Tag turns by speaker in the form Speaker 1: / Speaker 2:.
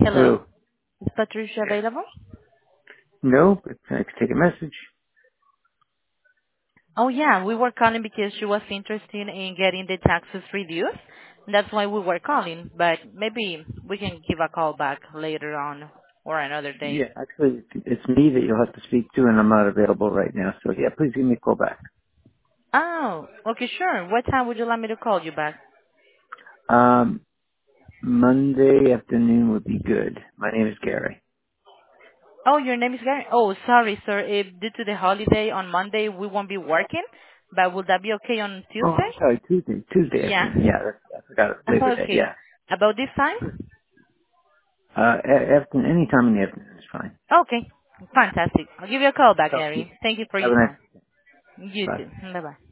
Speaker 1: Hello.
Speaker 2: through.
Speaker 1: Is Patricia available?
Speaker 2: No, but I can take a message.
Speaker 1: Oh, yeah. We were calling because she was interested in getting the taxes reduced. That's why we were calling, but maybe we can give a call back later on or another day.
Speaker 2: Yeah, actually, it's me that you'll have to speak to, and I'm not available right now. So yeah, please give me a call back.
Speaker 1: Oh, okay, sure. What time would you like me to call you back?
Speaker 2: Um, Monday afternoon would be good. My name is Gary.
Speaker 1: Oh, your name is Gary? Oh, sorry, sir. If due to the holiday on Monday, we won't be working, but would that be okay on
Speaker 2: Oh, I'm
Speaker 1: Tuesday?
Speaker 2: sorry, Tuesday. Tuesday
Speaker 1: Yeah.
Speaker 2: afternoon. Yeah, I forgot it. Labor Day.
Speaker 1: Okay.
Speaker 2: Yeah.
Speaker 1: About this time?
Speaker 2: After any time in the afternoon is fine.
Speaker 1: Okay. Fantastic. I'll give you a call back,
Speaker 2: Talk to you.
Speaker 1: Gary. Thank you for
Speaker 2: Have
Speaker 1: your
Speaker 2: a nice.
Speaker 1: time. You
Speaker 2: Bye.
Speaker 1: too. Bye-bye.